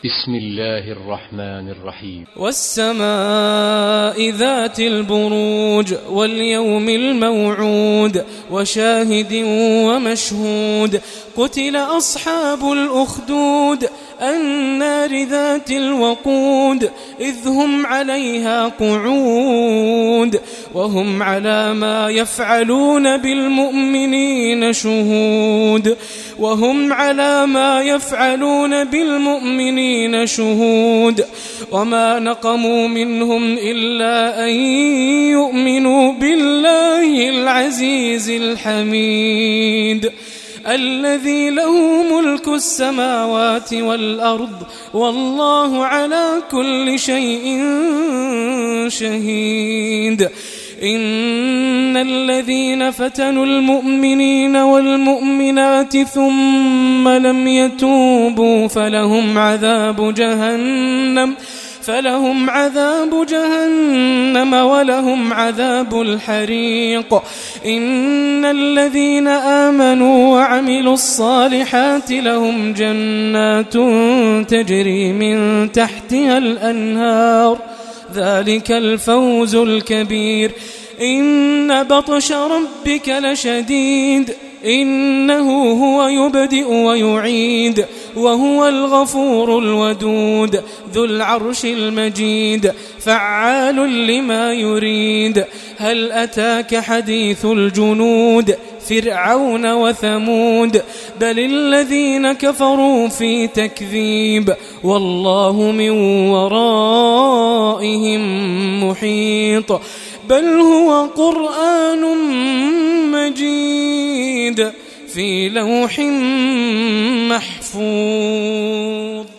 بسم الله الرحمن الرحيم. والسماء ذات البروج واليوم الموعود وشاهد ومشهود قتل أصحاب الأخدود النار ذات الوقود إذ هم عليها قعود وهم على ما يفعلون بالمؤمنين شهود وما نقموا منهم إلا أن يؤمنوا بالله العزيز الحميد الذي له ملك السماوات والأرض والله على كل شيء شهيد. إن الذين فتنوا المؤمنين والمؤمنات ثم لم يتوبوا فلهم عذاب جهنم ولهم عذاب الحريق. إن الذين آمنوا وعملوا الصالحات لهم جنات تجري من تحتها الأنهار ذلك الفوز الكبير. إن بطش ربك لشديد إنه هو يبدئ ويعيد وهو الغفور الودود ذو العرش المجيد فعال لما يريد. هل أتاك حديث الجنود فرعون وثمود بل الذين كفروا في تكذيب والله من ورائهم محيط. بل هو قرآن مجيد في لوح محفوظ.